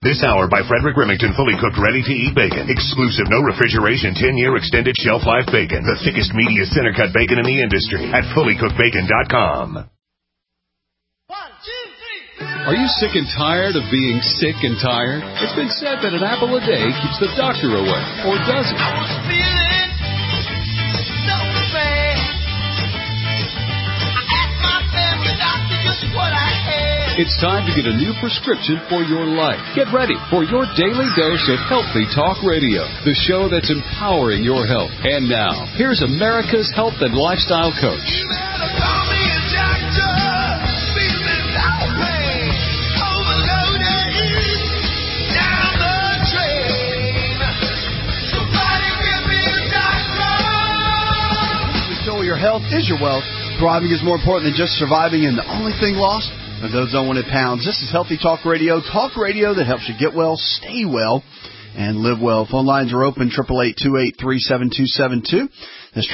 This hour by Frederick Remington, fully cooked, ready-to-eat bacon. Exclusive, no refrigeration, 10-year extended shelf life bacon. The thickest, meatiest, center-cut bacon in the industry at fullycookedbacon.com. 1, 2, 3. Are you sick and tired of being sick and tired? It's been said that an apple a day keeps the doctor away, or does it? I was feeling so bad. I asked my family doctor just what I had. It's time to get a new prescription for your life. Get ready for your daily dose of Healthy Talk Radio, the show that's empowering your health. And now, here's America's health and lifestyle coach. You better call me a doctor. Feeling no pain. Overloaded. Down the drain. Somebody give me a doctor. So your health is your wealth. Thriving is more important than just surviving, and the only thing lost are those unwanted pounds. This is Healthy Talk Radio that helps you get well, stay well, and live well. Phone lines are open, 888-283-7272. That's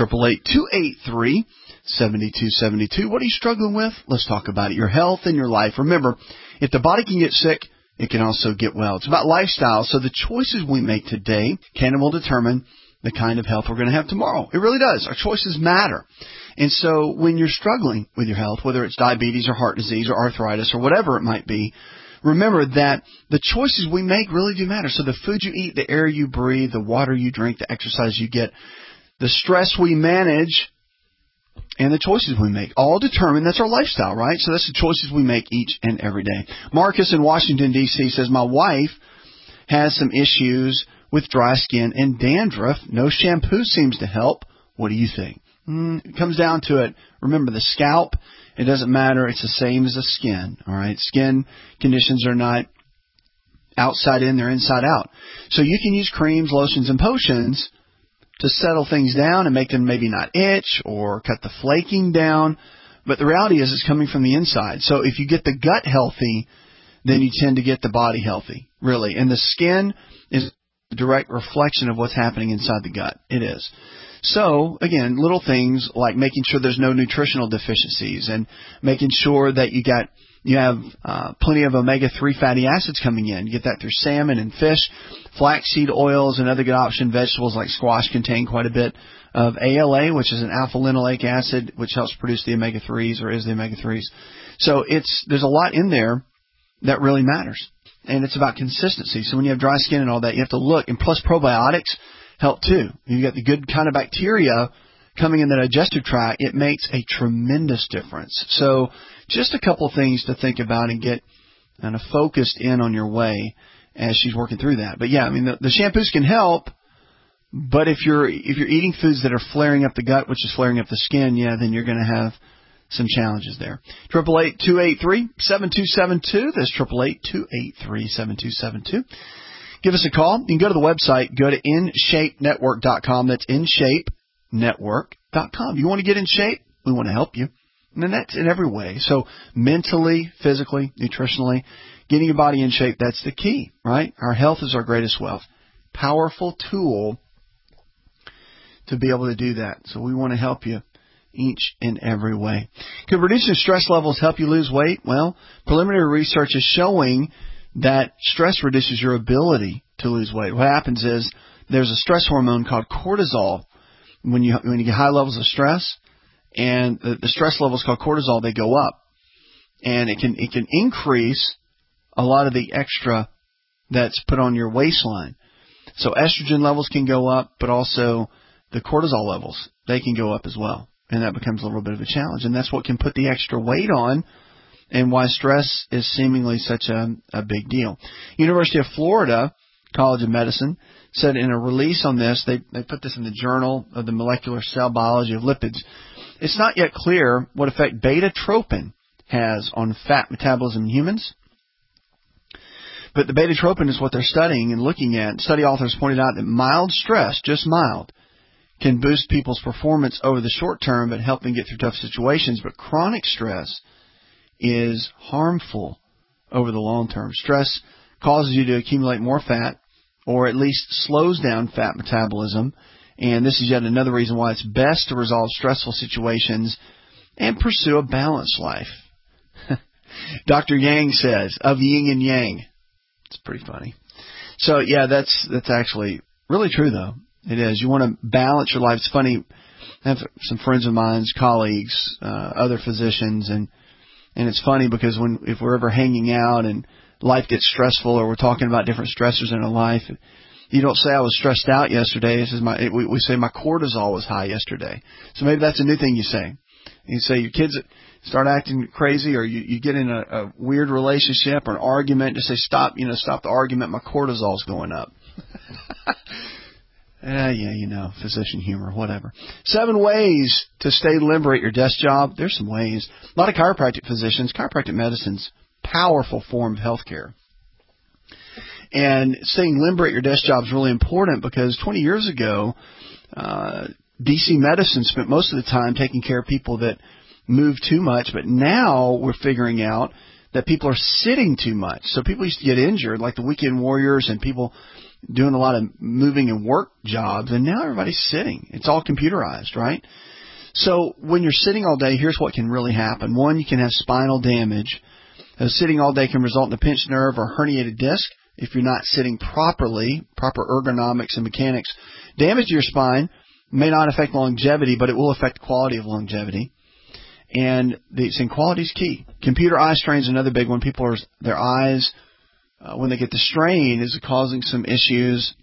888-283-7272. What are you struggling with? Let's talk about it. Your health and your life. Remember, if the body can get sick, it can also get well. It's about lifestyle, so the choices we make today can and will determine the kind of health we're going to have tomorrow. It really does. Our choices matter. And so when you're struggling with your health, whether it's diabetes or heart disease or arthritis or whatever it might be, remember that the choices we make really do matter. So the food you eat, the air you breathe, the water you drink, the exercise you get, the stress we manage, and the choices we make all determine, that's our lifestyle, right? So that's the choices we make each and every day. Marcus in Washington, D.C. says, my wife has some issues with dry skin and dandruff. No shampoo seems to help. What do you think? It comes down to it. Remember, the scalp, it doesn't matter. It's the same as the skin, all right? Skin conditions are not outside in, they're inside out. So you can use creams, lotions, and potions to settle things down and make them maybe not itch or cut the flaking down. But the reality is it's coming from the inside. So if you get the gut healthy, then you tend to get the body healthy, really. And the skin is a direct reflection of what's happening inside the gut. It is. So, again, little things like making sure there's no nutritional deficiencies and making sure that you have plenty of omega-3 fatty acids coming in. You get that through salmon and fish. Flaxseed oil is another good option. Vegetables like squash contain quite a bit of ALA, which is an alpha-linoleic acid, which helps produce the omega-3s or is the omega-3s. So there's a lot in there that really matters. And it's about consistency. So when you have dry skin and all that, you have to look. And plus probiotics help too. You've got the good kind of bacteria coming in the digestive tract. It makes a tremendous difference. So just a couple of things to think about and get kind of focused in on your way as she's working through that. But yeah, I mean, the shampoos can help, but if you're eating foods that are flaring up the gut, which is flaring up the skin, yeah, then you're going to have some challenges there. 888-283-7272. That's 888-283-7272. Give us a call. You can go to the website. Go to InShapeNetwork.com. That's InShapeNetwork.com. You want to get in shape? We want to help you. And that's in every way. So mentally, physically, nutritionally, getting your body in shape, that's the key, right? Our health is our greatest wealth. Powerful tool to be able to do that. So we want to help you each and every way. Could reducing stress levels help you lose weight? Well, preliminary research is showing that stress reduces your ability to lose weight. What happens is there's a stress hormone called cortisol. When you get high levels of stress, and the stress levels called cortisol, they go up, and it can increase a lot of the extra that's put on your waistline. So estrogen levels can go up, but also the cortisol levels, they can go up as well, and that becomes a little bit of a challenge, and that's what can put the extra weight on. And why stress is seemingly such a big deal. University of Florida College of Medicine said in a release on this, they put this in the Journal of the Molecular Cell Biology of Lipids. It's not yet clear what effect beta-tropin has on fat metabolism in humans. But the beta-tropin is what they're studying and looking at. Study authors pointed out that mild stress, just mild, can boost people's performance over the short term and help them get through tough situations. But chronic stress is harmful over the long term. Stress causes you to accumulate more fat, or at least slows down fat metabolism. And this is yet another reason why it's best to resolve stressful situations and pursue a balanced life. Dr. Yang says, of yin and yang, It's pretty funny. So, yeah, that's actually really true, though. It is. You want to balance your life. It's funny. I have some friends of mine, colleagues, other physicians, and it's funny because if we're ever hanging out and life gets stressful or we're talking about different stressors in our life, you don't say I was stressed out yesterday. We say my cortisol was high yesterday. So maybe that's a new thing you say. You say your kids start acting crazy, or you get in a weird relationship or an argument. Just say stop the argument. My cortisol's going up. Physician humor, whatever. 7 ways to stay limber at your desk job. There's some ways. A lot of chiropractic medicine's powerful form of healthcare. And staying limber at your desk job is really important because 20 years ago, DC medicine spent most of the time taking care of people that move too much, but now we're figuring out that people are sitting too much. So people used to get injured, like the weekend warriors and people doing a lot of moving and work jobs, and now everybody's sitting. It's all computerized, right? So when you're sitting all day, here's what can really happen. One, you can have spinal damage. Sitting all day can result in a pinched nerve or herniated disc if you're not sitting properly, proper ergonomics and mechanics. Damage to your spine may not affect longevity, but it will affect quality of longevity. And quality is key. Computer eye strain is another big one. Their eyes, when they get the strain, is causing some issues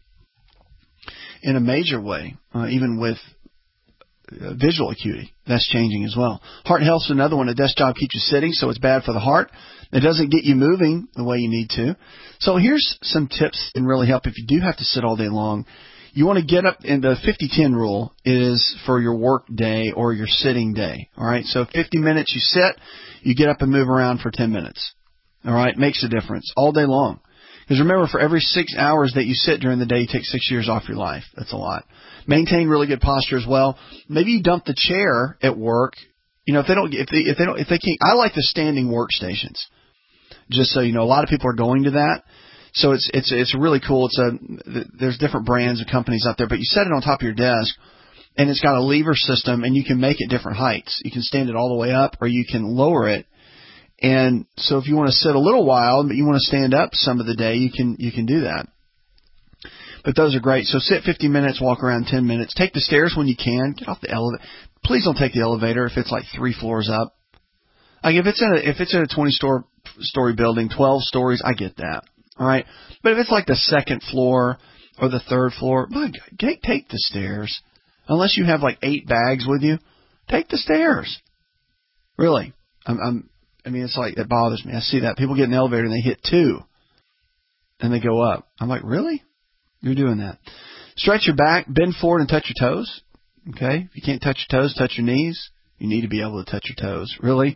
in a major way, even with visual acuity. That's changing as well. Heart health is another one. A desk job keeps you sitting, so it's bad for the heart. It doesn't get you moving the way you need to. So here's some tips that can really help if you do have to sit all day long. You want to get up, and the 50-10 rule is for your work day or your sitting day. All right, so 50 minutes you sit, you get up and move around for 10 minutes. All right, makes a difference all day long. Because remember, for every 6 hours that you sit during the day, you take 6 years off your life. That's a lot. Maintain really good posture as well. Maybe you dump the chair at work. If they can't. I like the standing workstations. Just so you know, a lot of people are going to that. So it's really cool. There's different brands and companies out there, but you set it on top of your desk, and it's got a lever system, and you can make it different heights. You can stand it all the way up, or you can lower it. And so if you want to sit a little while, but you want to stand up some of the day, you can do that. But those are great. So sit 50 minutes, walk around 10 minutes. Take the stairs when you can. Get off the elevator. Please don't take the elevator if it's like 3 floors up. Like if it's in a 20-story building, 12 stories, I get that. All right. But if it's like the second floor or the third floor, my God, take the stairs. Unless you have like 8 bags with you, take the stairs. Really. It's like, it bothers me. I see that. People get in the elevator and they hit 2 and they go up. I'm like, really? You're doing that. Stretch your back, bend forward and touch your toes. Okay. If you can't touch your toes, touch your knees. You need to be able to touch your toes. Really?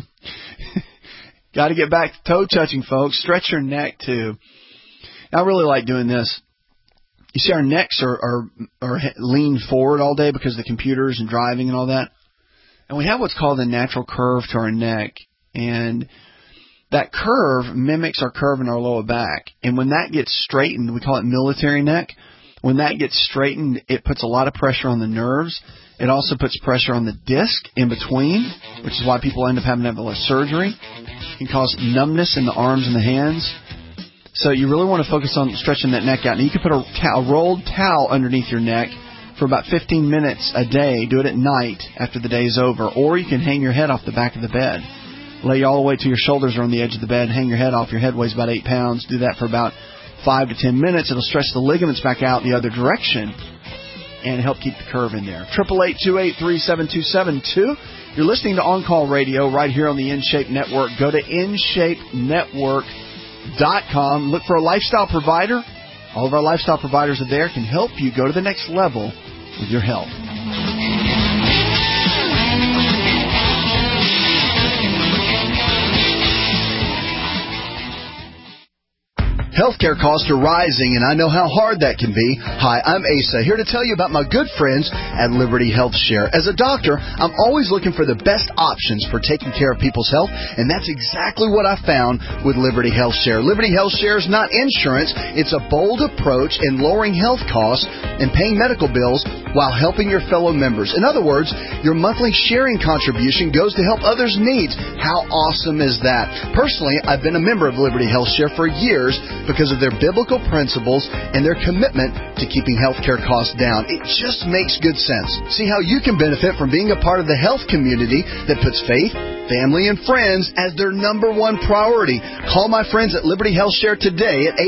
Got to get back to toe touching, folks. Stretch your neck too. I really like doing this. You see, our necks are leaned forward all day because of the computers and driving and all that. And we have what's called a natural curve to our neck. And that curve mimics our curve in our lower back. And when that gets straightened, we call it military neck. When that gets straightened, it puts a lot of pressure on the nerves. It also puts pressure on the disc in between, which is why people end up having to have a lot of surgery. It can cause numbness in the arms and the hands. So you really want to focus on stretching that neck out. And you can put a rolled towel underneath your neck for about 15 minutes a day. Do it at night after the day is over. Or you can hang your head off the back of the bed. Lay you all the way till your shoulders are on the edge of the bed. Hang your head off. Your head weighs about 8 pounds. Do that for about 5 to 10 minutes. It'll stretch the ligaments back out the other direction and help keep the curve in there. 888-283-7272. You're listening to On Call Radio right here on the InShape Network. Go to InShapeNetwork.com. Look for a lifestyle provider. All of our lifestyle providers are there, can help you go to the next level with your health. Healthcare costs are rising, and I know how hard that can be. Hi, I'm Asa, here to tell you about my good friends at Liberty Health Share. As a doctor, I'm always looking for the best options for taking care of people's health, and that's exactly what I found with Liberty Health Share. Liberty Health Share is not insurance. It's a bold approach in lowering health costs and paying medical bills while helping your fellow members. In other words, your monthly sharing contribution goes to help others' needs. How awesome is that? Personally, I've been a member of Liberty Health Share for years because of their biblical principles and their commitment to keeping healthcare costs down. It just makes good sense. See how you can benefit from being a part of the health community that puts faith, family, and friends as their number one priority. Call my friends at Liberty Health Share today at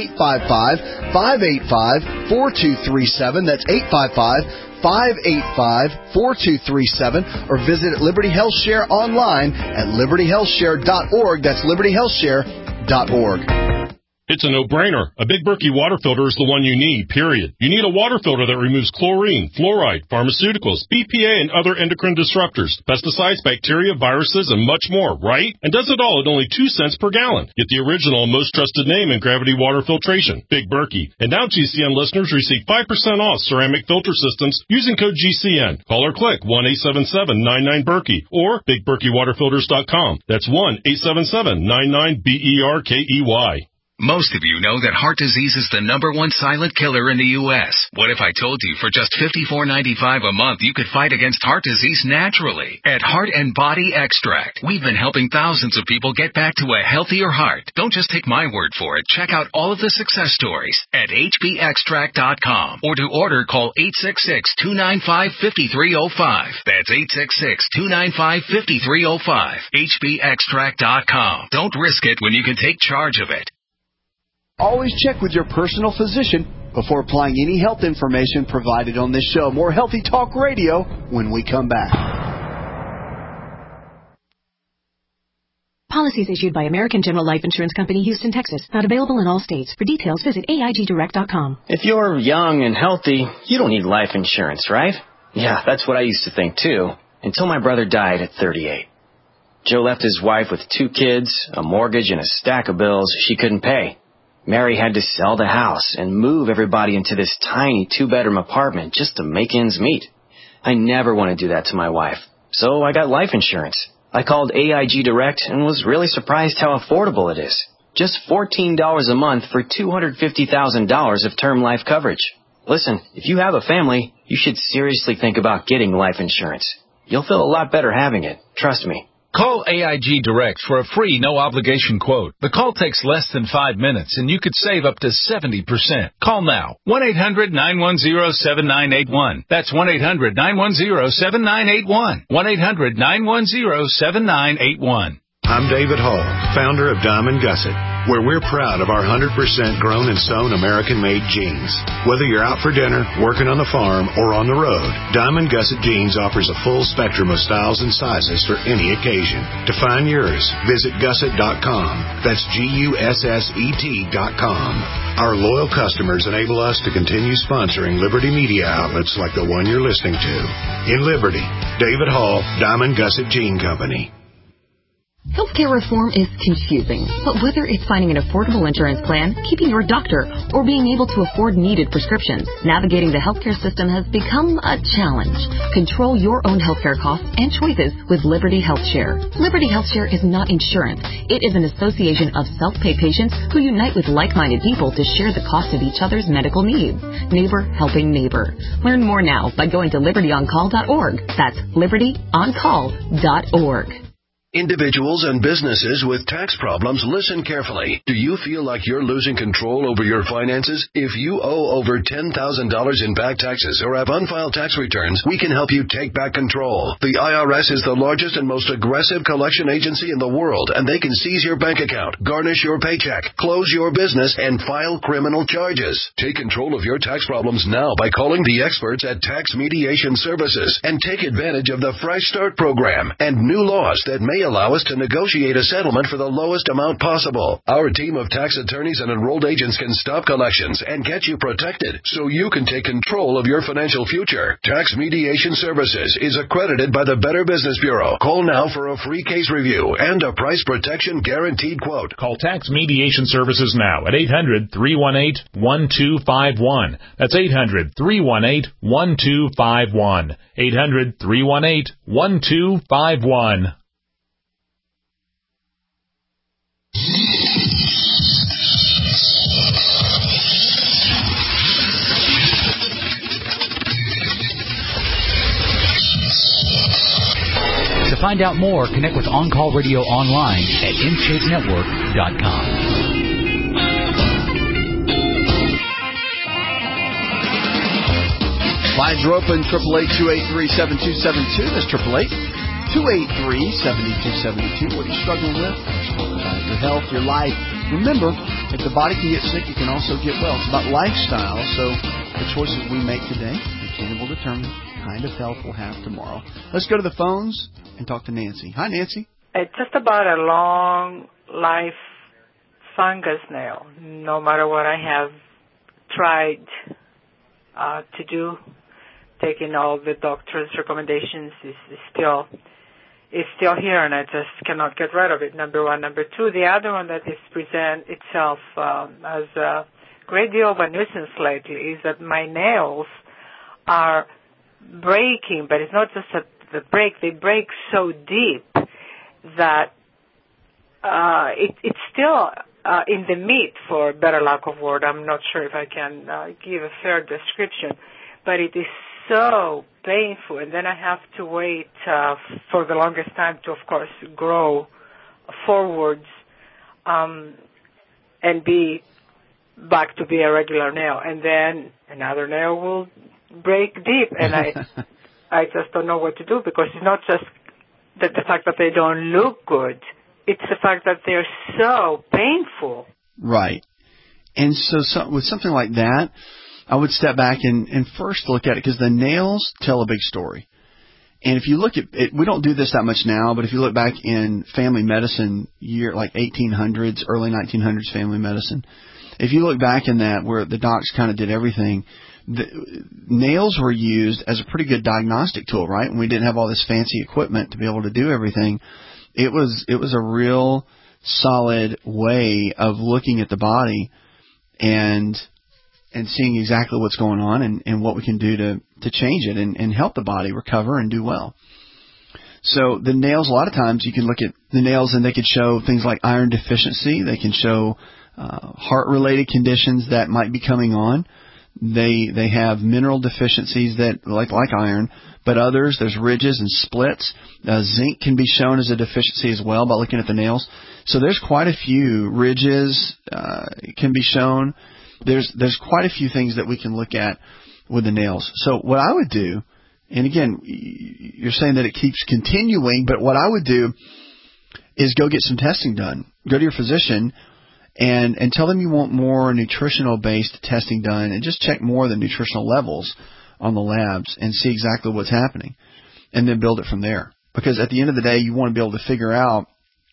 855-585-4237. That's 855-585-4237. Or visit at Liberty Health Share online at libertyhealthshare.org. That's libertyhealthshare.org. It's a no-brainer. A Big Berkey water filter is the one you need, period. You need a water filter that removes chlorine, fluoride, pharmaceuticals, BPA, and other endocrine disruptors, pesticides, bacteria, viruses, and much more, right? And does it all at only 2 cents per gallon. Get the original and most trusted name in gravity water filtration, Big Berkey. And now GCN listeners receive 5% off ceramic filter systems using code GCN. Call or click 1-877-99-BERKEY or BigBerkeyWaterFilters.com. That's 1-877-99-BERKEY. Most of you know that heart disease is the #1 silent killer in the U.S. What if I told you for just $54.95 a month you could fight against heart disease naturally? At Heart and Body Extract, we've been helping thousands of people get back to a healthier heart. Don't just take my word for it. Check out all of the success stories at hbextract.com. Or to order, call 866-295-5305. That's 866-295-5305. hbextract.com. Don't risk it when you can take charge of it. Always check with your personal physician before applying any health information provided on this show. More Healthy Talk Radio when we come back. Policies issued by American General Life Insurance Company, Houston, Texas. Not available in all states. For details, visit AIGdirect.com. If you're young and healthy, you don't need life insurance, right? Yeah, that's what I used to think, too, until my brother died at 38. Joe left his wife with 2 kids, a mortgage, and a stack of bills she couldn't pay. Mary had to sell the house and move everybody into this tiny 2-bedroom apartment just to make ends meet. I never want to do that to my wife, so I got life insurance. I called AIG Direct and was really surprised how affordable it is. Just $14 a month for $250,000 of term life coverage. Listen, if you have a family, you should seriously think about getting life insurance. You'll feel a lot better having it, trust me. Call AIG Direct for a free, no-obligation quote. The call takes less than 5 minutes, and you could save up to 70%. Call now. 1-800-910-7981. That's 1-800-910-7981. 1-800-910-7981. I'm David Hall, founder of Diamond Gusset, where we're proud of our 100% grown and sewn American-made jeans. Whether you're out for dinner, working on the farm, or on the road, Diamond Gusset Jeans offers a full spectrum of styles and sizes for any occasion. To find yours, visit gusset.com. That's GUSSET.com. Our loyal customers enable us to continue sponsoring Liberty media outlets like the one you're listening to. In Liberty, David Hall, Diamond Gusset Jean Company. Healthcare reform is confusing, but whether it's finding an affordable insurance plan, keeping your doctor, or being able to afford needed prescriptions, navigating the healthcare system has become a challenge. Control your own healthcare costs and choices with Liberty Health Share. Liberty Health Share is not insurance. It is an association of self-pay patients who unite with like-minded people to share the cost of each other's medical needs. Neighbor helping neighbor. Learn more now by going to libertyoncall.org. That's libertyoncall.org. Individuals and businesses with tax problems, listen carefully. Do you feel like you're losing control over your finances? If you owe over $10,000 in back taxes or have unfiled tax returns, we can help you take back control. The IRS is the largest and most aggressive collection agency in the world, and they can seize your bank account, garnish your paycheck, close your business, and file criminal charges. Take control of your tax problems now by calling the experts at Tax Mediation Services and take advantage of the Fresh Start program and new laws that may allow us to negotiate a settlement for the lowest amount possible. Our team of tax attorneys and enrolled agents can stop collections and get you protected so you can take control of your financial future. Tax Mediation Services is accredited by the Better Business Bureau. Call now for a free case review and a price protection guaranteed quote. Call Tax Mediation Services now at 800-318-1251. That's 800-318-1251. 800-318-1251. find out more, connect with On Call Radio online at InShapeNetwork.com. Lines are open, 888-283-7272. That's 888-283-7272. What are you struggling with? Let's talk about your health, your life. Remember, if the body can get sick, it can also get well. It's about lifestyle, so the choices we make today, we will determine the kind of health we'll have tomorrow. Let's go to the phones and talk to Nancy. Hi, Nancy. It's just about a long life fungus nail. No matter what I have tried to do, taking all the doctor's recommendations is still here, and I just cannot get rid of it. Number one. Number two, the other one that is present itself as a great deal of a nuisance lately is that my nails are breaking, but it's not just that they break so deep that it's still in the meat, for better lack of word. I'm not sure if I can give a fair description, but it is so painful, and then I have to wait for the longest time to, of course, grow forwards and be back to be a regular nail, and then another nail will break deep, and I just don't know what to do, because it's not just that the fact that they don't look good, it's the fact that they're so painful. Right. And so with something like that, I would step back and first look at it, because the nails tell a big story. And if you look at it, we don't do this that much now, but if you look back in family medicine, like 1800s, early 1900s family medicine, if you look back in that, where the docs kind of did everything, the nails were used as a pretty good diagnostic tool, right? And we didn't have all this fancy equipment to be able to do everything. It was a real solid way of looking at the body and seeing exactly what's going on and what we can do to change it and help the body recover and do well. So the nails, a lot of times you can look at the nails and they could show things like iron deficiency. They can show heart-related conditions that might be coming on. They have mineral deficiencies that like iron, but others, there's ridges and splits. Zinc can be shown as a deficiency as well by looking at the nails. So there's quite a few ridges can be shown. There's quite a few things that we can look at with the nails. So what I would do, and again, you're saying that it keeps continuing, but what I would do is go get some testing done. Go to your physician and tell them you want more nutritional-based testing done, and just check more of the nutritional levels on the labs and see exactly what's happening, and then build it from there. Because at the end of the day, you want to be able to figure out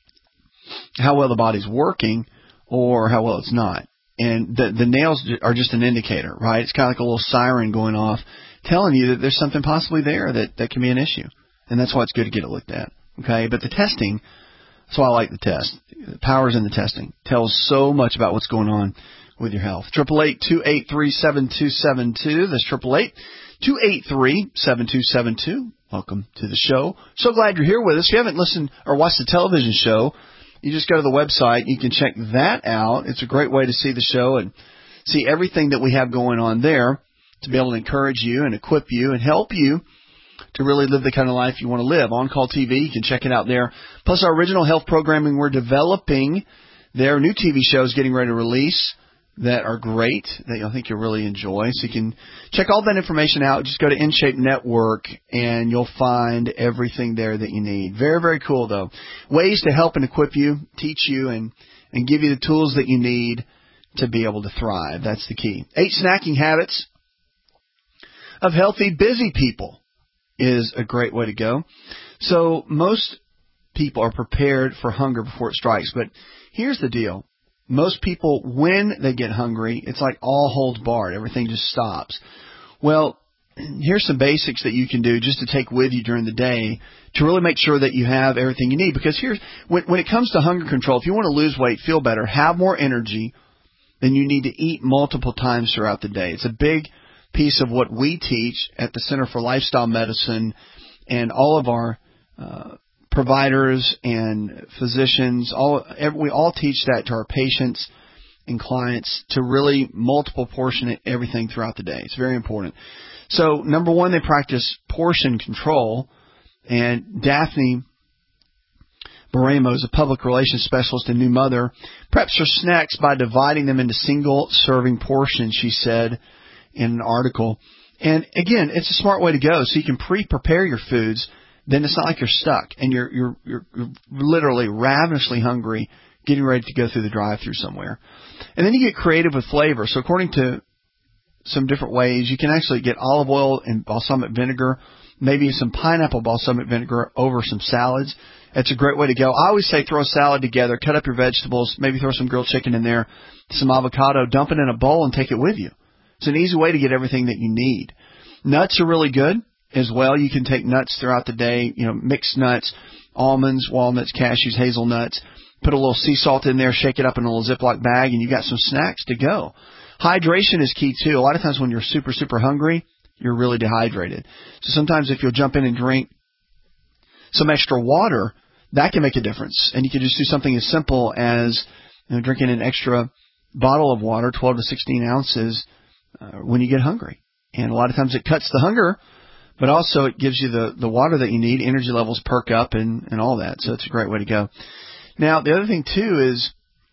how well the body's working or how well it's not. And the nails are just an indicator, right? It's kind of like a little siren going off telling you that there's something possibly there that can be an issue. And that's why it's good to get it looked at, okay? But the testing, that's why I like the test. The power's in the testing. Tells so much about what's going on with your health. 888-283-7272. That's 888-283-7272. Welcome to the show. So glad you're here with us. If you haven't listened or watched the television show, you just go to the website. You can check that out. It's a great way to see the show and see everything that we have going on there to be able to encourage you and equip you and help you to really live the kind of life you want to live. On Call TV, you can check it out there. Plus our original health programming we're developing. There are new TV shows getting ready to release that are great, that I think you'll really enjoy. So you can check all that information out. Just go to InShape Network, and you'll find everything there that you need. Very, very cool, though. Ways to help and equip you, teach you, and give you the tools that you need to be able to thrive. That's the key. 8 snacking habits of healthy, busy people is a great way to go. So most people are prepared for hunger before it strikes. But here's the deal. Most people, when they get hungry, it's like all holds barred. Everything just stops. Well, here's some basics that you can do just to take with you during the day to really make sure that you have everything you need. Because when it comes to hunger control, if you want to lose weight, feel better, have more energy, then you need to eat multiple times throughout the day. It's a big piece of what we teach at the Center for Lifestyle Medicine, and all of our providers and physicians, we all teach that to our patients and clients, to really multiple portion everything throughout the day. It's very important. So number one, they practice portion control, and Daphne Baremo is a public relations specialist and new mother. Preps her snacks by dividing them into single-serving portions, she said in an article. And again, it's a smart way to go. So you can pre-prepare your foods. Then it's not like you're stuck and you're literally ravenously hungry, getting ready to go through the drive-thru somewhere. And then you get creative with flavor. So according to some different ways, you can actually get olive oil and balsamic vinegar, maybe some pineapple balsamic vinegar over some salads. That's a great way to go. I always say throw a salad together, cut up your vegetables, maybe throw some grilled chicken in there, some avocado, dump it in a bowl and take it with you. It's an easy way to get everything that you need. Nuts are really good as well. You can take nuts throughout the day, mixed nuts, almonds, walnuts, cashews, hazelnuts. Put a little sea salt in there, shake it up in a little Ziploc bag, and you got some snacks to go. Hydration is key, too. A lot of times when you're super, super hungry, you're really dehydrated. So sometimes if you'll jump in and drink some extra water, that can make a difference. And you can just do something as simple as drinking an extra bottle of water, 12 to 16 ounces, when you get hungry. And a lot of times it cuts the hunger, but also it gives you the water that you need. Energy levels perk up and all that. So it's a great way to go. Now, the other thing, too, is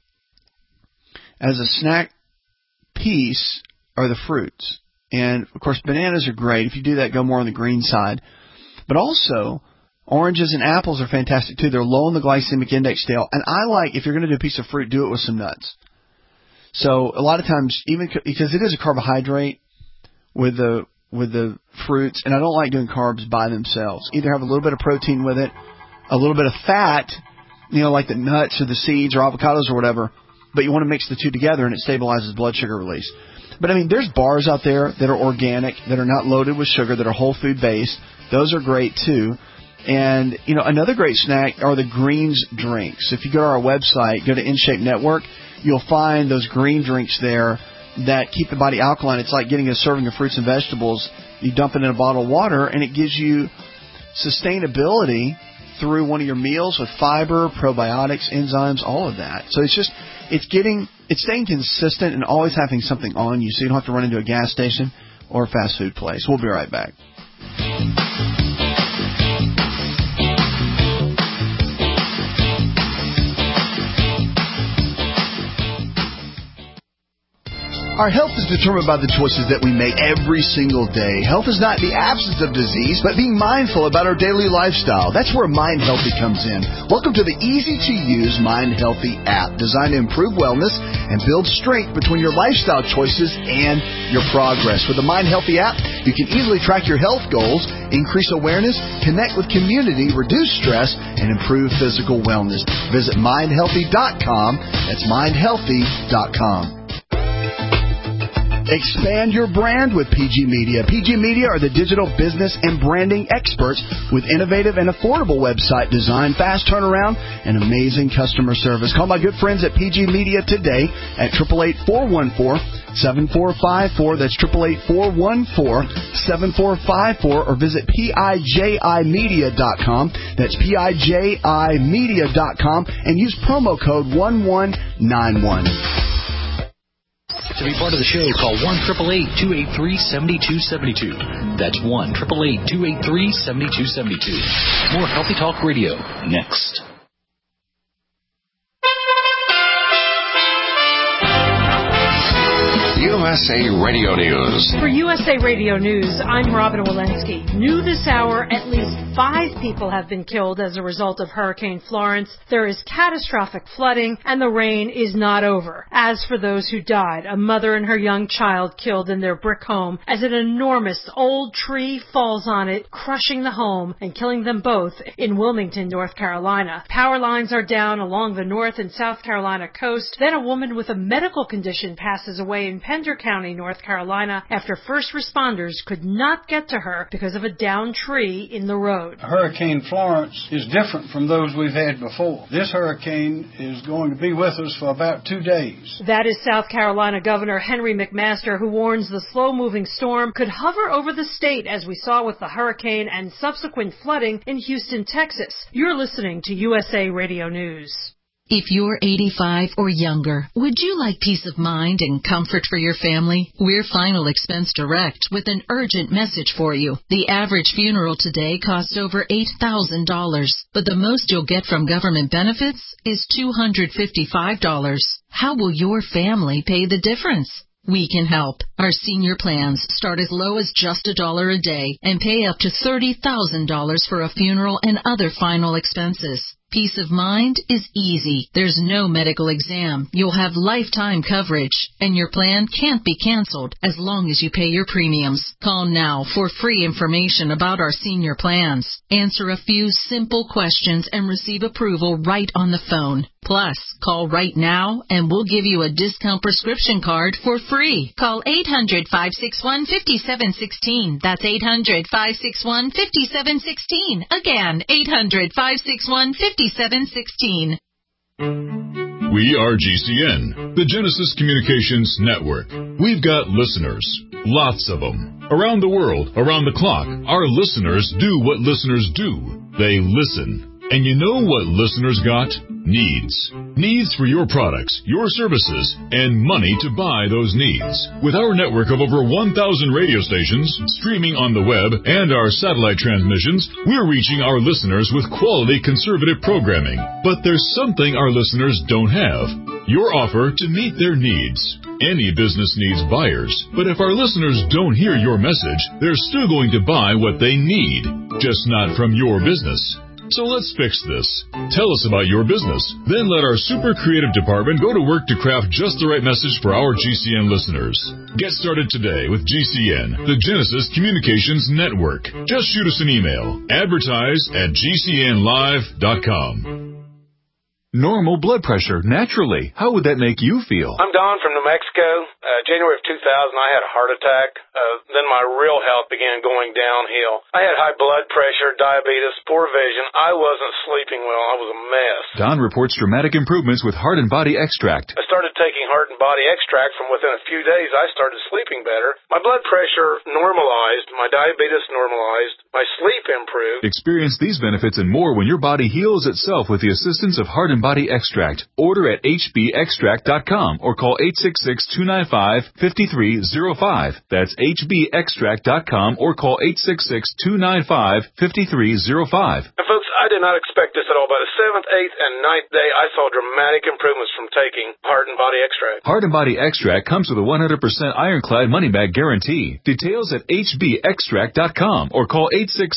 as a snack piece are the fruits. And, of course, bananas are great. If you do that, go more on the green side. But also, oranges and apples are fantastic, too. They're low on the glycemic index scale. And I like, if you're going to do a piece of fruit, do it with some nuts. So a lot of times, even because it is a carbohydrate with the fruits, and I don't like doing carbs by themselves. Either have a little bit of protein with it, a little bit of fat, like the nuts or the seeds or avocados or whatever, but you want to mix the two together and it stabilizes blood sugar release. But, there's bars out there that are organic, that are not loaded with sugar, that are whole food based. Those are great, too. And, another great snack are the greens drinks. If you go to our website, go to InShape Network, you'll find those green drinks there that keep the body alkaline. It's like getting a serving of fruits and vegetables. You dump it in a bottle of water, and it gives you sustainability through one of your meals with fiber, probiotics, enzymes, all of that. So it's staying consistent and always having something on you so you don't have to run into a gas station or a fast food place. We'll be right back. Our health is determined by the choices that we make every single day. Health is not the absence of disease, but being mindful about our daily lifestyle. That's where Mind Healthy comes in. Welcome to the easy-to-use Mind Healthy app, designed to improve wellness and build strength between your lifestyle choices and your progress. With the Mind Healthy app, you can easily track your health goals, increase awareness, connect with community, reduce stress, and improve physical wellness. Visit mindhealthy.com. That's mindhealthy.com. Expand your brand with PG Media. PG Media are the digital business and branding experts with innovative and affordable website design, fast turnaround, and amazing customer service. Call my good friends at PG Media today at 888-414-7454. That's 888-414-7454, or visit PIJImedia.com. That's PIJImedia.com, and use promo code 1191. To be part of the show, call 1-888-283-7272. That's 1-888-283-7272. More Healthy Talk Radio next. USA Radio News. For USA Radio News, I'm Robin Walensky. New this hour, at least 5 people have been killed as a result of Hurricane Florence. There is catastrophic flooding, and the rain is not over. As for those who died, a mother and her young child killed in their brick home as an enormous old tree falls on it, crushing the home and killing them both in Wilmington, North Carolina. Power lines are down along the North and South Carolina coast. Then a woman with a medical condition passes away in Pender County, North Carolina, after first responders could not get to her because of a downed tree in the road. Hurricane Florence is different from those we've had before. This hurricane is going to be with us for about 2 days. That is South Carolina Governor Henry McMaster, who warns the slow-moving storm could hover over the state, as we saw with the hurricane and subsequent flooding in Houston, Texas. You're listening to USA Radio News. If you're 85 or younger, would you like peace of mind and comfort for your family? We're Final Expense Direct with an urgent message for you. The average funeral today costs over $8,000, but the most you'll get from government benefits is $255. How will your family pay the difference? We can help. Our senior plans start as low as just $1 a day and pay up to $30,000 for a funeral and other final expenses. Peace of mind is easy. There's no medical exam. You'll have lifetime coverage, and your plan can't be canceled as long as you pay your premiums. Call now for free information about our senior plans. Answer a few simple questions and receive approval right on the phone. Plus, call right now and we'll give you a discount prescription card for free. Call 800-561-5716. That's 800-561-5716. Again, 800-561-5716. We are GCN, the Genesis Communications Network. We've got listeners, lots of them. Around the world, around the clock, our listeners do what listeners do. They listen. And you know what listeners got? Needs. Needs for your products, your services, and money to buy those needs. With our network of over 1,000 radio stations, streaming on the web, and our satellite transmissions, we're reaching our listeners with quality conservative programming. But there's something our listeners don't have. Your offer to meet their needs. Any business needs buyers, but if our listeners don't hear your message, they're still going to buy what they need, just not from your business. So let's fix this. Tell us about your business. Then let our super creative department go to work to craft just the right message for our GCN listeners. Get started today with GCN, the Genesis Communications Network. Just shoot us an email. Advertise@gcnlive.com. Normal blood pressure, naturally. How would that make you feel? I'm Don from New Mexico. January of 2000, I had a heart attack. Then my real health began going downhill. I had high blood pressure, diabetes, poor vision. I wasn't sleeping well. I was a mess. Don reports dramatic improvements with Heart and Body Extract. I started taking Heart and Body Extract. From within a few days, I started sleeping better. My blood pressure normalized. My diabetes normalized. My sleep improved. Experience these benefits and more when your body heals itself with the assistance of Heart and Body Extract. Order at hbextract.com or call 866-295-5305. That's hbextract.com or call 866-295-5305. And folks, I did not expect this at all. By the 7th, 8th, and 9th day, I saw dramatic improvements from taking Heart and Body Extract. Heart and Body Extract comes with a 100% ironclad money-back guarantee. Details at hbextract.com or call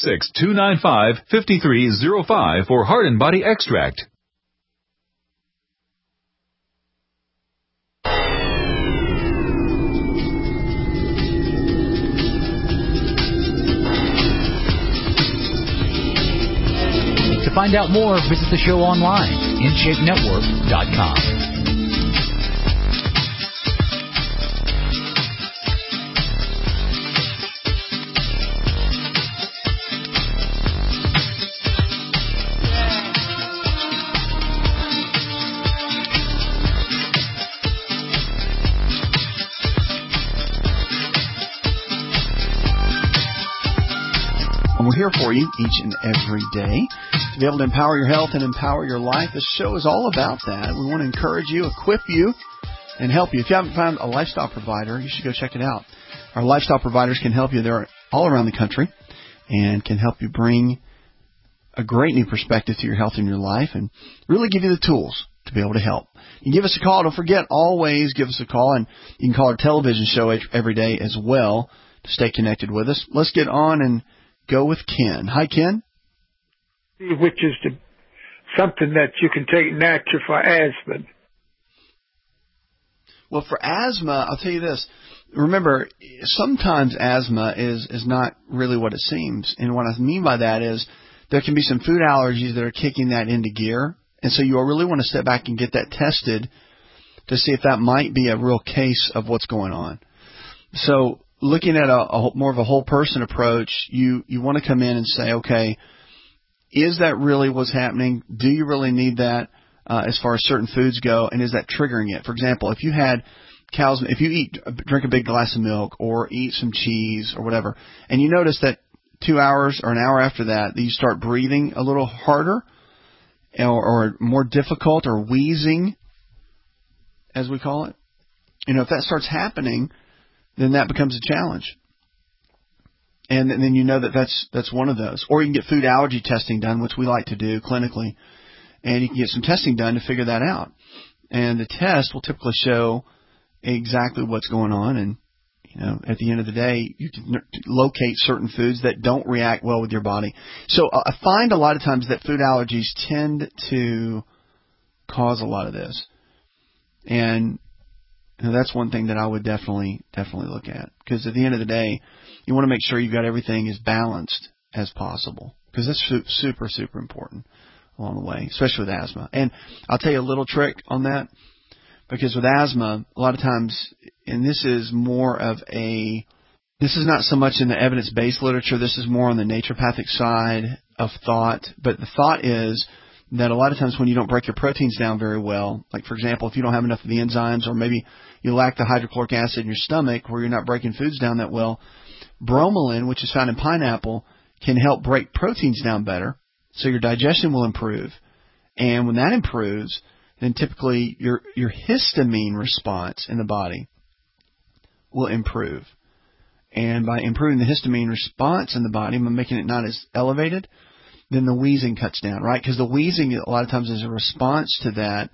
866-295-5305 for Heart and Body Extract. To find out more, visit the show online, InShapeNetwork.com. And we're here for you each and every day to be able to empower your health and empower your life. This show is all about that. We want to encourage you, equip you, and help you. If you haven't found a lifestyle provider, you should go check it out. Our lifestyle providers can help you. They're all around the country and can help you bring a great new perspective to your health and your life and really give you the tools to be able to help. You can give us a call. Don't forget, always give us a call. And you can call our television show every day as well to stay connected with us. Let's get on and go with Ken. Hi, Ken. Which is something that you can take natural for asthma. Well, for asthma, I'll tell you this. Remember, sometimes asthma is not really what it seems. And what I mean by that is there can be some food allergies that are kicking that into gear. And so you really want to step back and get that tested to see if that might be a real case of what's going on. So looking at a more of a whole person approach, you want to come in and say, okay, is that really what's happening? Do you really need that as far as certain foods go? And is that triggering it? For example, if you had cows, if you drink a big glass of milk or eat some cheese or whatever, and you notice that 2 hours or an hour after that, you start breathing a little harder, or more difficult, or wheezing, as we call it, if that starts happening, then that becomes a challenge. And then you know that's one of those. Or you can get food allergy testing done, which we like to do clinically, and you can get some testing done to figure that out. And the test will typically show exactly what's going on, and at the end of the day, you can locate certain foods that don't react well with your body. So I find a lot of times that food allergies tend to cause a lot of this. And that's one thing that I would definitely look at. Because at the end of the day, you want to make sure you've got everything as balanced as possible. Because that's super, super important along the way, especially with asthma. And I'll tell you a little trick on that. Because with asthma, a lot of times, and this is not so much in the evidence-based literature, this is more on the naturopathic side of thought. But the thought is that a lot of times when you don't break your proteins down very well, like for example, if you don't have enough of the enzymes, or maybe you lack the hydrochloric acid in your stomach where you're not breaking foods down that well, bromelain, which is found in pineapple, can help break proteins down better, so your digestion will improve. And when that improves, then typically your histamine response in the body will improve. And by improving the histamine response in the body, by making it not as elevated, then the wheezing cuts down, right? Because the wheezing a lot of times is a response to that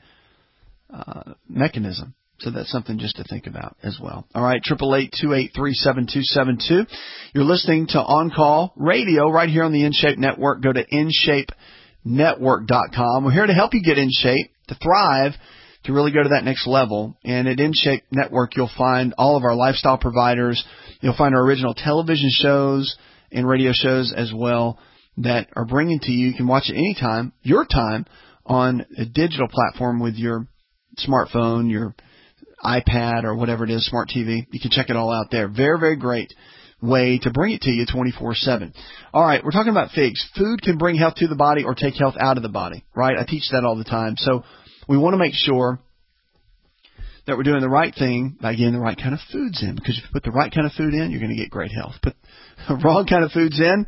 mechanism. So that's something just to think about as well. All right, 888-283-7272. You're listening to On Call Radio right here on the InShape Network. Go to InShapeNetwork.com. We're here to help you get in shape, to thrive, to really go to that next level. And at InShape Network, you'll find all of our lifestyle providers. You'll find our original television shows and radio shows as well that are bringing to you. You can watch it anytime, your time, on a digital platform with your smartphone, your iPad, or whatever it is, smart TV. You can check it all out there. Very, very great way to bring it to you 24/7. All right, we're talking about figs. Food can bring health to the body or take health out of the body, right? I teach that all the time. So we want to make sure that we're doing the right thing by getting the right kind of foods in. Because if you put the right kind of food in, you're going to get great health. Put the wrong kind of foods in,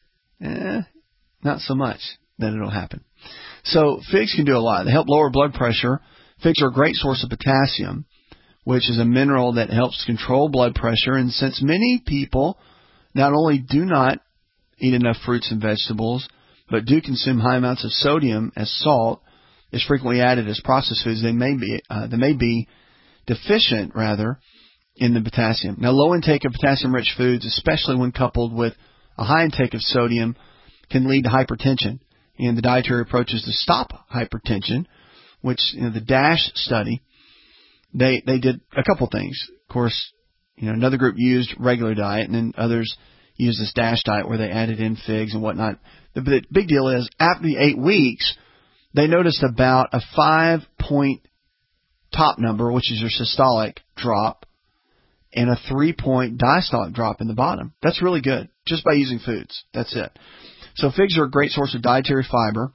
not so much that it'll happen. So figs can do a lot. They help lower blood pressure. Figs are a great source of potassium, which is a mineral that helps control blood pressure. And since many people not only do not eat enough fruits and vegetables, but do consume high amounts of sodium as salt is frequently added as processed foods, they may be deficient, in the potassium. Now, low intake of potassium-rich foods, especially when coupled with a high intake of sodium, can lead to hypertension. And the dietary approaches to stop hypertension, which the DASH study, they did a couple things. Of course, another group used regular diet, and then others used this DASH diet where they added in figs and whatnot. The big deal is after the 8 weeks, they noticed about a 5-point top number, which is your systolic drop, and a 3-point diastolic drop in the bottom. That's really good, just by using foods. That's it. So figs are a great source of dietary fiber.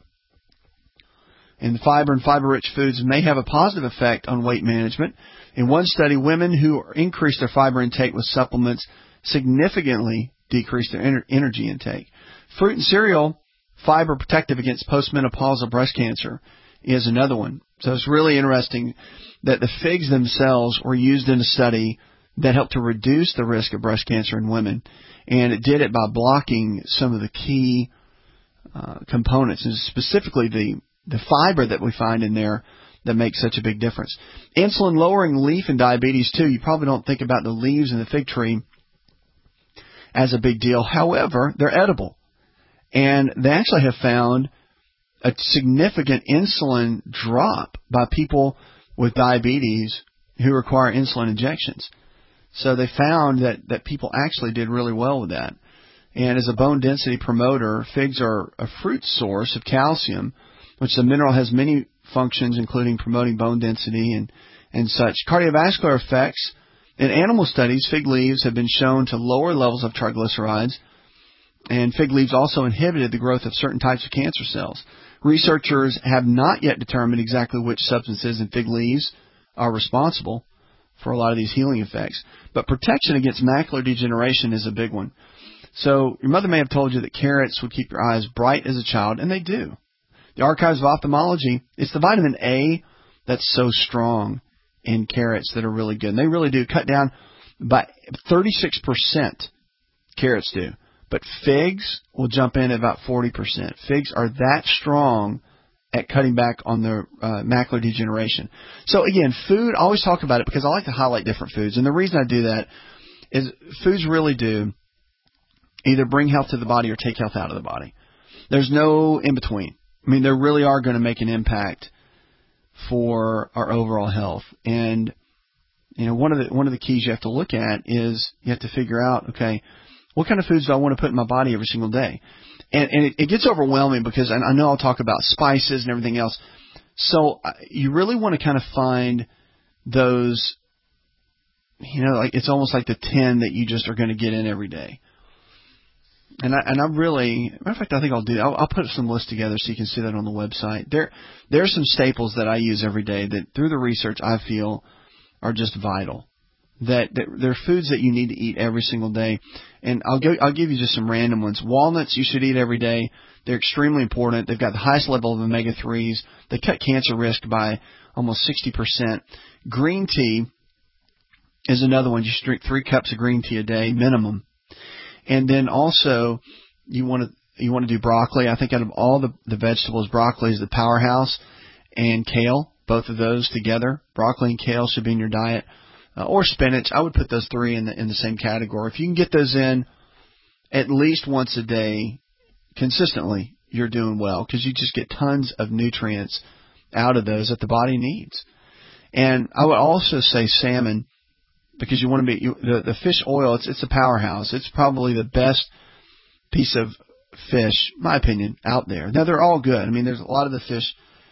And the fiber and fiber-rich foods may have a positive effect on weight management. In one study, women who increased their fiber intake with supplements significantly decreased their energy intake. Fruit and cereal, fiber protective against postmenopausal breast cancer, is another one. So it's really interesting that the figs themselves were used in a study that helped to reduce the risk of breast cancer in women. And it did it by blocking some of the key components, and specifically the fiber that we find in there that makes such a big difference. Insulin-lowering leaf in diabetes, too. You probably don't think about the leaves in the fig tree as a big deal. However, they're edible. And they actually have found a significant insulin drop by people with diabetes who require insulin injections. So they found that people actually did really well with that. And as a bone density promoter, figs are a fruit source of calcium, which the mineral has many functions, including promoting bone density and such. Cardiovascular effects. In animal studies, fig leaves have been shown to lower levels of triglycerides, and fig leaves also inhibited the growth of certain types of cancer cells. Researchers have not yet determined exactly which substances in fig leaves are responsible for a lot of these healing effects, but protection against macular degeneration is a big one. So your mother may have told you that carrots would keep your eyes bright as a child, and they do. the Archives of Ophthalmology, it's the vitamin A that's so strong in carrots that are really good. And they really do cut down by 36%. Carrots do. But figs will jump in at about 40%. Figs are that strong at cutting back on the macular degeneration. So again, food, I always talk about it because I like to highlight different foods. And the reason I do that is foods really do either bring health to the body or take health out of the body. There's no in between. I mean, they really are going to make an impact for our overall health. And you know, one of the keys you have to look at is you have to figure out, okay, what kind of foods do I want to put in my body every single day? And it gets overwhelming because I know I'll talk about spices and everything else. So you really want to kind of find those, you know, like it's almost like the 10 that you just are going to get in every day. And I really, matter of fact, I think I'll put some lists together so you can see that on the website. There's some staples that I use every day that through the research I feel are just vital. That they're foods that you need to eat every single day. And I'll give you just some random ones. Walnuts you should eat every day. They're extremely important. They've got the highest level of omega-3s. They cut cancer risk by almost 60%. Green tea is another one. You should drink 3 cups of green tea a day minimum. And then also you want to do broccoli. I think out of all the vegetables, broccoli is the powerhouse, and kale, both of those together. Broccoli and kale should be in your diet. Or spinach. I would put those 3 in the same category. If you can get those in at least once a day consistently, you're doing well because you just get tons of nutrients out of those that the body needs. And I would also say salmon because you want to be the fish oil. It's a powerhouse. It's probably the best piece of fish, in my opinion, out there. Now they're all good. I mean, there's a lot of the fish,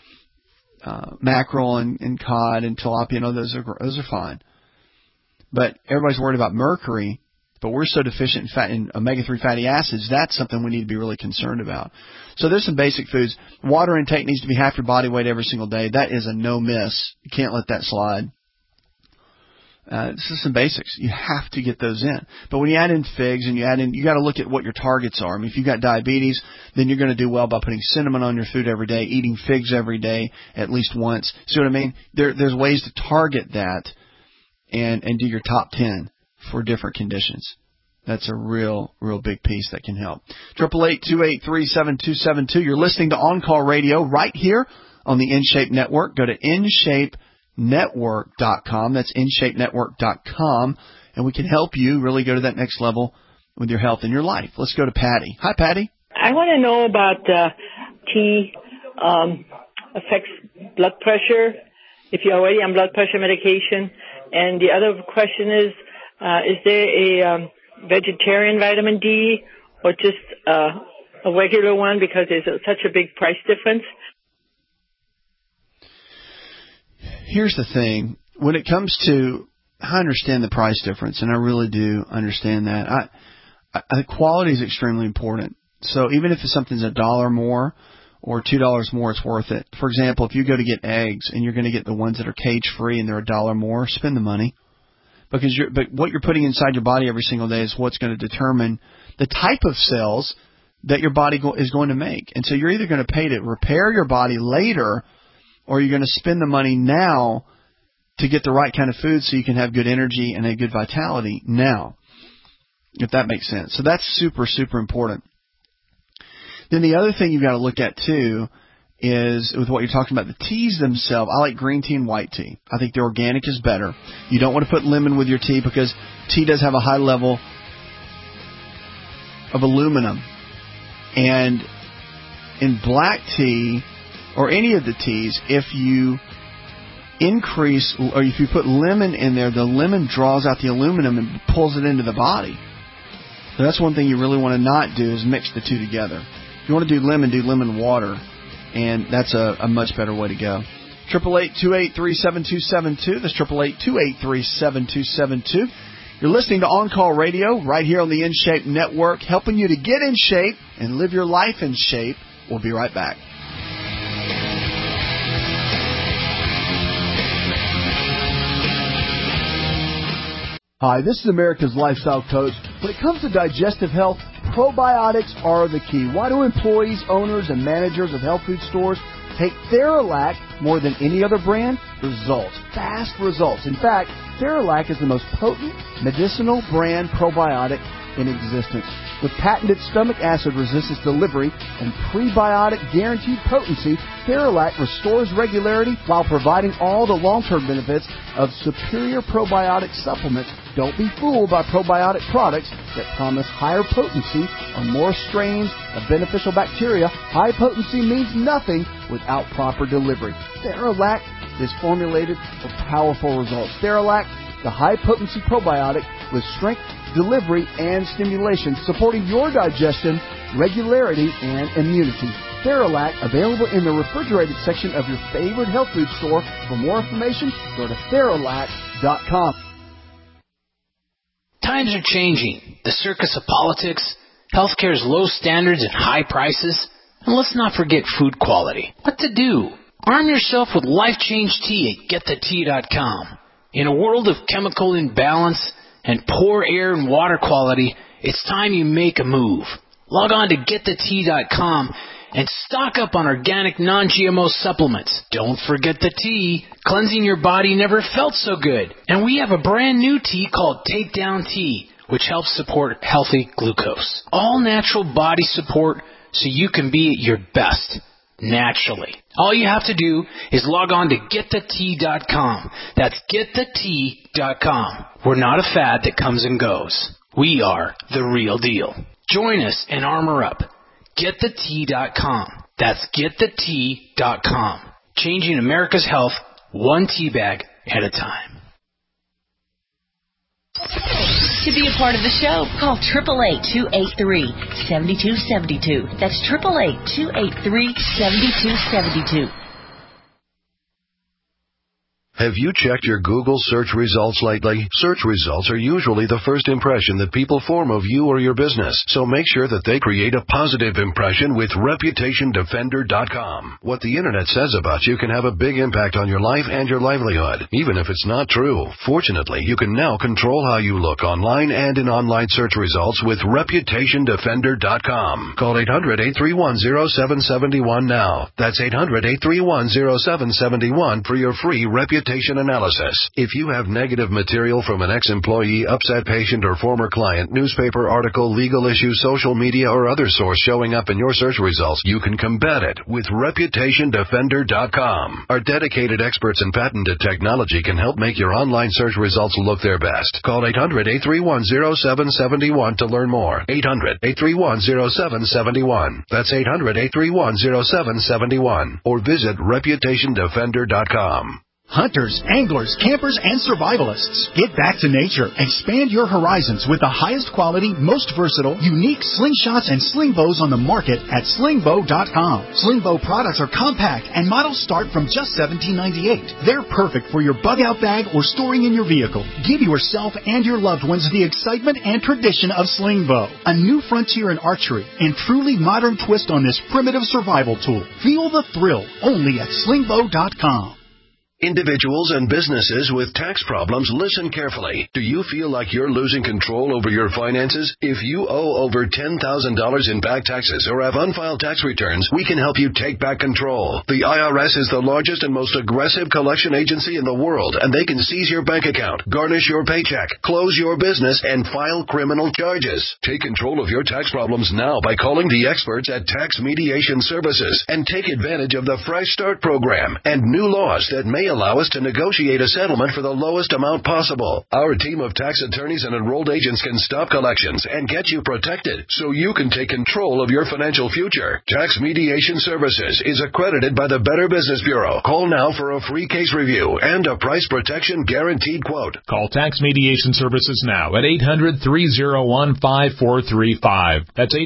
mackerel and cod and tilapia. You know, those are fine. But everybody's worried about mercury, but we're so deficient in omega-3 fatty acids, that's something we need to be really concerned about. So there's some basic foods. Water intake needs to be half your body weight every single day. That is a no-miss. You can't let that slide. This is some basics. You have to get those in. But when you add in figs and you got to look at what your targets are. I mean, if you've got diabetes, then you're going to do well by putting cinnamon on your food every day, eating figs every day at least once. See what I mean? There's ways to target that. And do your top 10 for different conditions. That's a real big piece that can help. 888-283-7272. You're listening to On Call Radio right here on the InShape Network. Go to InShapeNetwork.com. That's InShapeNetwork.com. And we can help you really go to that next level with your health and your life. Let's go to Patty. Hi, Patty. I want to know about tea affects blood pressure if you're already on blood pressure medication. And the other question is there a vegetarian vitamin D or just a regular one because there's such a big price difference? Here's the thing. When it comes to, I understand the price difference, and I really do understand that. I quality is extremely important. So even if something's $1 more or $2 more, it's worth it. For example, if you go to get eggs and you're going to get the ones that are cage-free and they're $1 more, spend the money. But what you're putting inside your body every single day is what's going to determine the type of cells that your body is going to make. And so you're either going to pay to repair your body later or you're going to spend the money now to get the right kind of food so you can have good energy and a good vitality now, if that makes sense. So that's super, super important. Then the other thing you've got to look at, too, is with what you're talking about, the teas themselves. I like green tea and white tea. I think the organic is better. You don't want to put lemon with your tea because tea does have a high level of aluminum. And in black tea or any of the teas, if you increase or if you put lemon in there, the lemon draws out the aluminum and pulls it into the body. So that's one thing you really want to not do is mix the two together. If you want to do lemon water, and that's a much better way to go. 888-283-7272. That's 888-283-7272. You're listening to On Call Radio right here on the InShape Network, helping you to get in shape and live your life in shape. We'll be right back. Hi, this is America's Lifestyle Coach. When it comes to digestive health, Probiotics are the key. Why do employees, owners, and managers of health food stores take Theralac more than any other brand? Results. Fast results. In fact, Theralac is the most potent medicinal brand probiotic in existence. With patented stomach acid resistance delivery and prebiotic guaranteed potency, Theralac restores regularity while providing all the long-term benefits of superior probiotic supplements. Don't be fooled by probiotic products that promise higher potency or more strains of beneficial bacteria. High potency means nothing without proper delivery. Theralac is formulated for powerful results. Theralac, the high-potency probiotic with strength, delivery, and stimulation, supporting your digestion, regularity, and immunity. Theralac, available in the refrigerated section of your favorite health food store. For more information, go to Theralac.com. Times are changing. The circus of politics, healthcare's low standards and high prices, and let's not forget food quality. What to do? Arm yourself with Life Change Tea at GetTheTea.com. In a world of chemical imbalance and poor air and water quality, it's time you make a move. Log on to GetTheTea.com and stock up on organic non-GMO supplements. Don't forget the tea. Cleansing your body never felt so good. And we have a brand new tea called Takedown Tea, which helps support healthy glucose. All natural body support so you can be at your best. Naturally. All you have to do is log on to GetTheTea.com. That's GetTheTea.com. We're not a fad that comes and goes. We are the real deal. Join us and armor up. GetTheTea.com. That's GetTheTea.com. Changing America's health one tea bag at a time. To be a part of the show, call 888-283-7272. That's 888-283-7272. Have you checked your Google search results lately? Search results are usually the first impression that people form of you or your business, so make sure that they create a positive impression with ReputationDefender.com. What the internet says about you can have a big impact on your life and your livelihood, even if it's not true. Fortunately, you can now control how you look online and in online search results with ReputationDefender.com. Call 800-831-0771 now. That's 800-831-0771 for your free reputation analysis. If you have negative material from an ex-employee, upset patient, or former client, newspaper article, legal issue, social media, or other source showing up in your search results, you can combat it with ReputationDefender.com. Our dedicated experts in patented technology can help make your online search results look their best. Call 800-831-0771 to learn more. 800-831-0771. That's 800-831-0771. Or visit ReputationDefender.com. Hunters, anglers, campers, and survivalists. Get back to nature. Expand your horizons with the highest quality, most versatile, unique slingshots and sling bows on the market at slingbow.com. Slingbow products are compact and models start from just $17.98. They're perfect for your bug out bag or storing in your vehicle. Give yourself and your loved ones the excitement and tradition of Slingbow, a new frontier in archery and truly modern twist on this primitive survival tool. Feel the thrill only at slingbow.com. Individuals and businesses with tax problems, listen carefully. Do you feel like you're losing control over your finances? If you owe over $10,000 in back taxes or have unfiled tax returns, we can help you take back control. The IRS is the largest and most aggressive collection agency in the world, and they can seize your bank account, garnish your paycheck, close your business, and file criminal charges. Take control of your tax problems now by calling the experts at Tax Mediation Services and take advantage of the Fresh Start program and new laws that may allow us to negotiate a settlement for the lowest amount possible. Our team of tax attorneys and enrolled agents can stop collections and get you protected so you can take control of your financial future. Tax Mediation Services is accredited by the Better Business Bureau. Call now for a free case review and a price protection guaranteed quote. Call Tax Mediation Services now at 800-301-5435. That's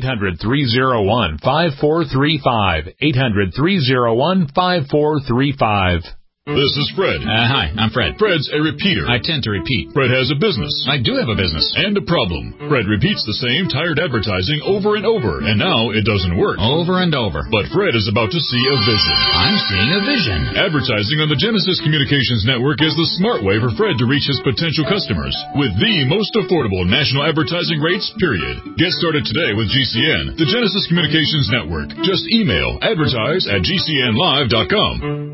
800-301-5435. 800-301-5435. This is Fred. Hi, I'm Fred. Fred's a repeater. I tend to repeat. Fred has a business. I do have a business. And a problem. Fred repeats the same tired advertising over and over, and now it doesn't work. Over and over. But Fred is about to see a vision. I'm seeing a vision. Advertising on the Genesis Communications Network is the smart way for Fred to reach his potential customers with the most affordable national advertising rates, period. Get started today with GCN, the Genesis Communications Network. Just email advertise@gcnlive.com.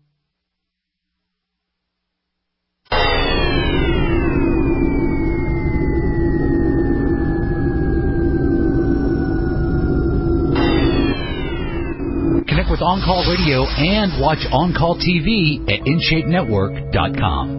Connect with On Call Radio and watch On Call TV at InShapeNetwork.com.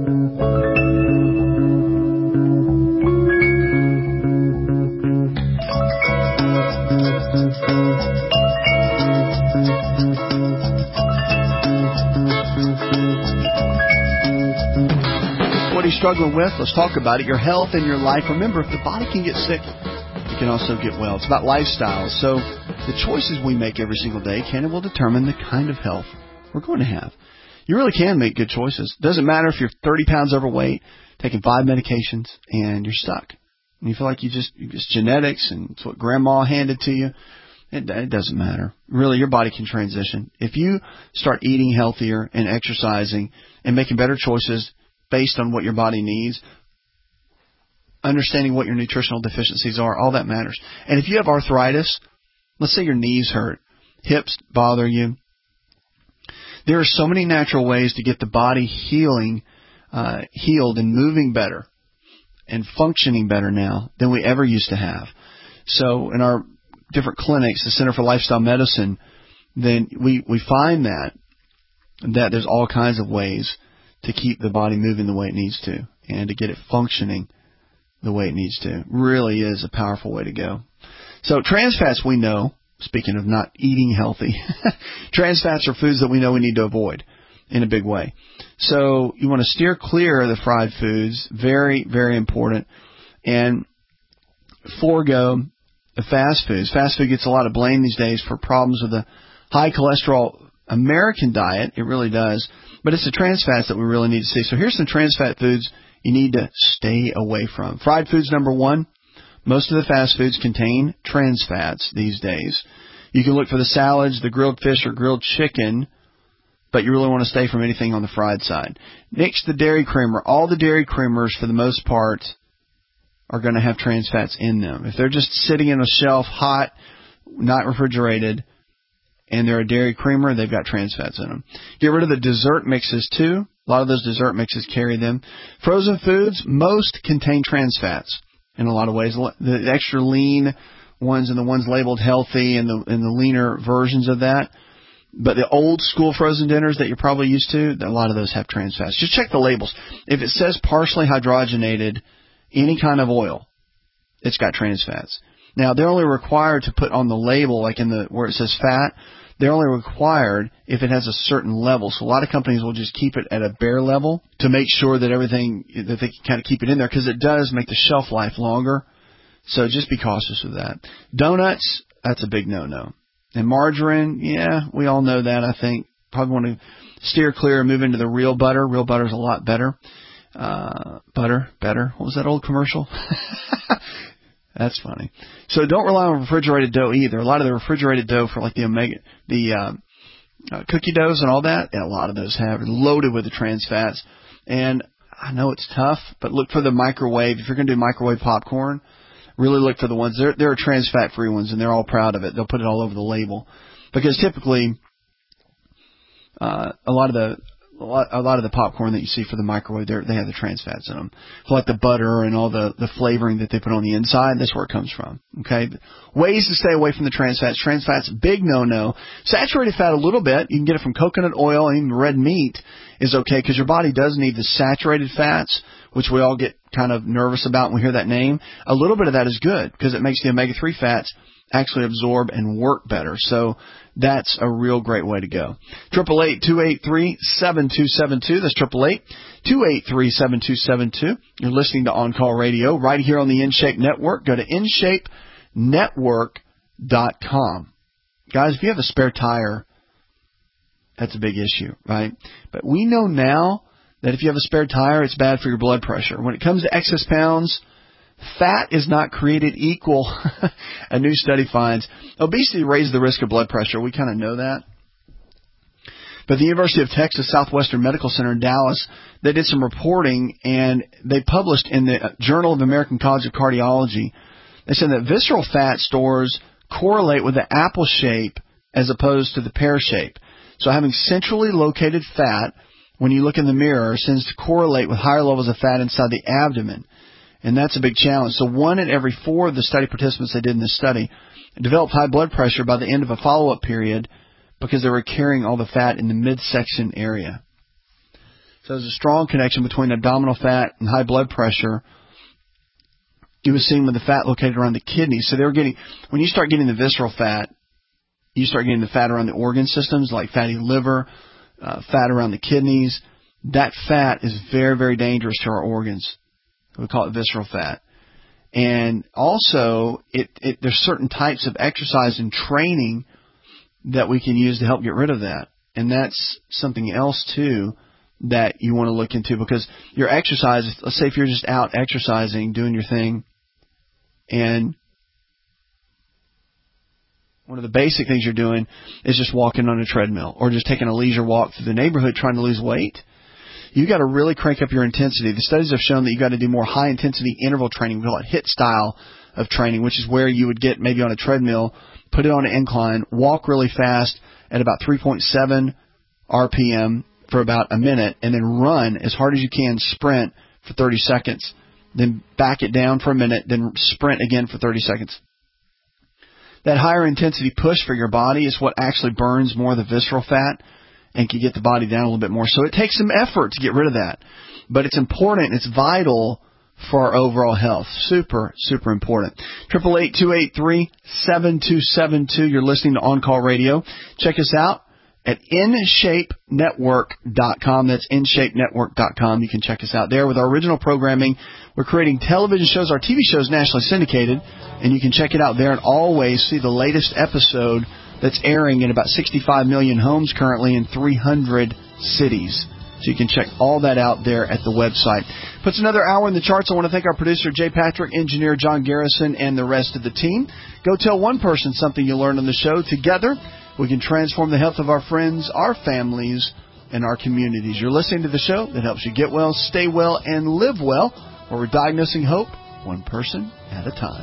What are you struggling with? Let's talk about it. Your health and your life. Remember, if the body can get sick, it can also get well. It's about lifestyle. So the choices we make every single day can and will determine the kind of health we're going to have. You really can make good choices. It doesn't matter if you're 30 pounds overweight, taking 5 medications, and you're stuck. And you feel like it's genetics and it's what grandma handed to you. It doesn't matter. Really, your body can transition. If you start eating healthier and exercising and making better choices based on what your body needs, understanding what your nutritional deficiencies are, all that matters. And if you have arthritis, let's say your knees hurt, hips bother you, there are so many natural ways to get the body healed and moving better and functioning better now than we ever used to have. So in our different clinics, the Center for Lifestyle Medicine, then we find that there's all kinds of ways to keep the body moving the way it needs to and to get it functioning the way it needs to. Really is a powerful way to go. So trans fats, we know, speaking of not eating healthy, trans fats are foods that we know we need to avoid in a big way. So you want to steer clear of the fried foods. Very, very important. And forego the fast foods. Fast food gets a lot of blame these days for problems with the high cholesterol American diet. It really does. But it's the trans fats that we really need to see. So here's some trans fat foods you need to stay away from. Fried foods, number one. Most of the fast foods contain trans fats these days. You can look for the salads, the grilled fish, or grilled chicken, but you really want to stay from anything on the fried side. Next, the dairy creamer. All the dairy creamers, for the most part, are going to have trans fats in them. If they're just sitting in a shelf, hot, not refrigerated, and they're a dairy creamer, they've got trans fats in them. Get rid of the dessert mixes, too. A lot of those dessert mixes carry them. Frozen foods, most contain trans fats in a lot of ways. The extra lean ones and the ones labeled healthy and the leaner versions of that. But the old school frozen dinners that you're probably used to, a lot of those have trans fats. Just check the labels. If it says partially hydrogenated, any kind of oil, it's got trans fats. Now, they're only required to put on the label, like where it says fat, they're only required if it has a certain level. So a lot of companies will just keep it at a bare level to make sure that that they can kind of keep it in there, because it does make the shelf life longer. So just be cautious of that. Donuts, that's a big no-no. And margarine, yeah, we all know that, I think. Probably want to steer clear and move into the real butter. Real butter's a lot better. Better. What was that old commercial? That's funny. So don't rely on refrigerated dough either. A lot of the refrigerated dough for like the cookie doughs and all that, a lot of those have loaded with the trans fats. And I know it's tough, but look for the microwave. If you're going to do microwave popcorn, really look for the ones. There are trans fat free ones, and they're all proud of it. They'll put it all over the label, because typically a lot of the popcorn that you see for the microwave, they have the trans fats in them. So like the butter and all the flavoring that they put on the inside, that's where it comes from. Okay, ways to stay away from the trans fats. Trans fats, big no-no. Saturated fat, a little bit. You can get it from coconut oil, and even red meat is okay, because your body does need the saturated fats, which we all get kind of nervous about when we hear that name. A little bit of that is good, because it makes the omega-3 fats actually absorb and work better. So that's a real great way to go. 888-283-7272. That's 888-283-7272. You're listening to On Call Radio right here on the InShape Network. Go to InShapeNetwork.com. Guys, if you have a spare tire That's a big issue, right? But we know now that if you have a spare tire, it's bad for your blood pressure. When it comes to excess pounds, fat is not created equal. A new study finds obesity raises the risk of blood pressure. We kind of know that. But the University of Texas Southwestern Medical Center in Dallas, they did some reporting, and they published in the Journal of the American College of Cardiology. They said that visceral fat stores correlate with the apple shape as opposed to the pear shape. So having centrally located fat, when you look in the mirror, tends to correlate with higher levels of fat inside the abdomen. And that's a big challenge. So 1 in every 4 of the study participants they did in this study developed high blood pressure by the end of a follow-up period because they were carrying all the fat in the midsection area. So there's a strong connection between abdominal fat and high blood pressure. You were seeing with the fat located around the kidneys. So they were getting, when you start getting the visceral fat, you start getting the fat around the organ systems like fatty liver, fat around the kidneys. That fat is very, very dangerous to our organs. We call it visceral fat. And also, there's certain types of exercise and training that we can use to help get rid of that. And that's something else, too, that you want to look into, because your exercise, let's say if you're just out exercising, doing your thing, and one of the basic things you're doing is just walking on a treadmill or just taking a leisure walk through the neighborhood trying to lose weight, you got to really crank up your intensity. The studies have shown that you got to do more high-intensity interval training. We call it HIIT style of training, which is where you would get maybe on a treadmill, put it on an incline, walk really fast at about 3.7 RPM for about a minute, and then run as hard as you can, sprint for 30 seconds. Then back it down for a minute, then sprint again for 30 seconds. That higher intensity push for your body is what actually burns more of the visceral fat and can get the body down a little bit more. So it takes some effort to get rid of that. But it's important, it's vital for our overall health. Super, super important. 888-283-7272. You're listening to On Call Radio. Check us out at InShapeNetwork.com. That's InShapeNetwork.com. You can check us out there with our original programming. We're creating television shows. Our TV show is nationally syndicated, and you can check it out there and always see the latest episode that's airing in about 65 million homes currently in 300 cities. So you can check all that out there at the website. Puts another hour in the charts. I want to thank our producer, Jay Patrick, engineer John Garrison, and the rest of the team. Go tell one person something you learned on the show. Together, we can transform the health of our friends, our families, and our communities. You're listening to the show that helps you get well, stay well, and live well, where we're diagnosing hope one person at a time.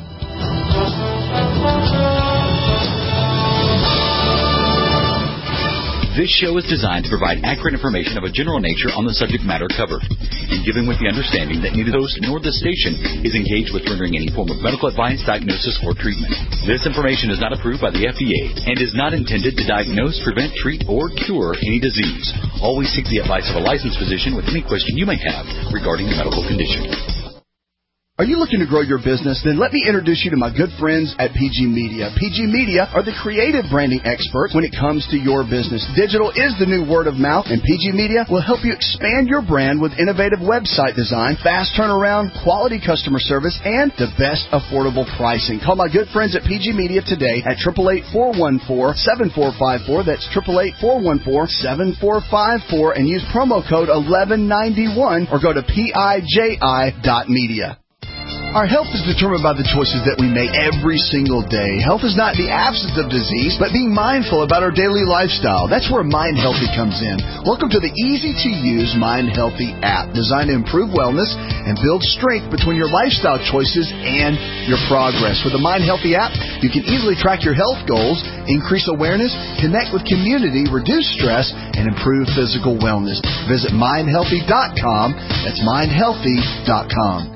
This show is designed to provide accurate information of a general nature on the subject matter covered, and given with the understanding that neither the host nor the station is engaged with rendering any form of medical advice, diagnosis, or treatment. This information is not approved by the FDA and is not intended to diagnose, prevent, treat, or cure any disease. Always seek the advice of a licensed physician with any question you may have regarding a medical condition. Are you looking to grow your business? Then let me introduce you to my good friends at PG Media. PG Media are the creative branding experts when it comes to your business. Digital is the new word of mouth, and PG Media will help you expand your brand with innovative website design, fast turnaround, quality customer service, and the best affordable pricing. Call my good friends at PG Media today at 888-414-7454. That's 888-414-7454, and use promo code 1191 or go to PIJI.media. Our health is determined by the choices that we make every single day. Health is not the absence of disease, but being mindful about our daily lifestyle. That's where Mind Healthy comes in. Welcome to the easy-to-use Mind Healthy app, designed to improve wellness and build strength between your lifestyle choices and your progress. With the Mind Healthy app, you can easily track your health goals, increase awareness, connect with community, reduce stress, and improve physical wellness. Visit MindHealthy.com. That's MindHealthy.com.